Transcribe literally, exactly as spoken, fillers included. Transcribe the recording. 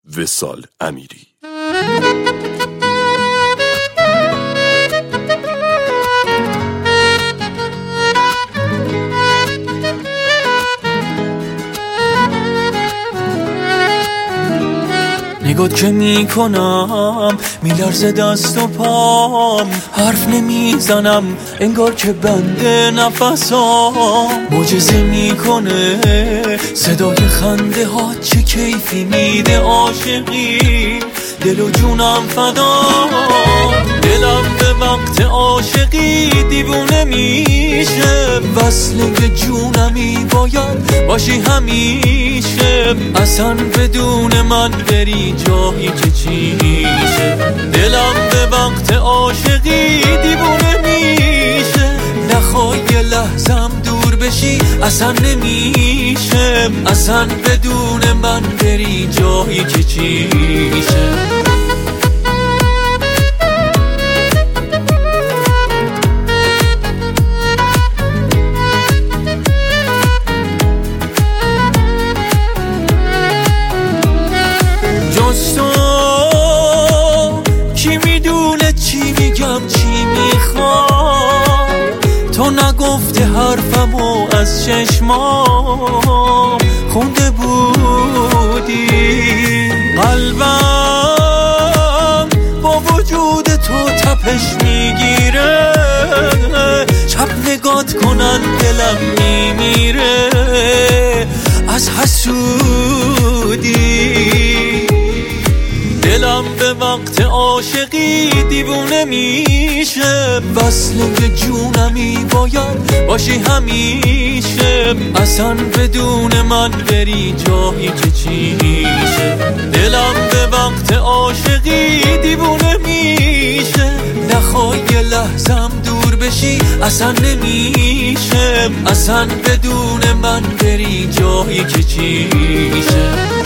وصال امیری. نگات که میکنم میلرزه دست و پام، حرف نمیزنم انگار که بنده نفسام، معجزه میکنه صدای خنده ها، چه کیفی میده عاشقی، دل و جونم فدا. دلم به وقت عاشقی دیوونه میشه، وصله جونمی باید باشی همیشه، اصلا بدون من بری جایی که چیشه. دلم به وقت عاشقی دیوونه میشه، نخوای یه لحظم دور بشی اصلا نمیشه، اصلا بدون من بری جایی که چیشه. جز تو کی میدونه چی میگم چی میخوام، تو نگفته حرفمو از چشمام خونده بودی، قلبم با وجود تو تپش میگیره، شب نگات کنن دلم میمیره از حسودی. دلم به وقت عاشقی دیوونه میشه، وصله جونمی باید باشی همیشه، اصلا بدون من بری جایی که چیشه. دلم به وقت عاشقی دیوونه میشه، نخوای یه لحظم دور بشی اصلا نمیشه، اصلا بدون من بری جایی که چیشه.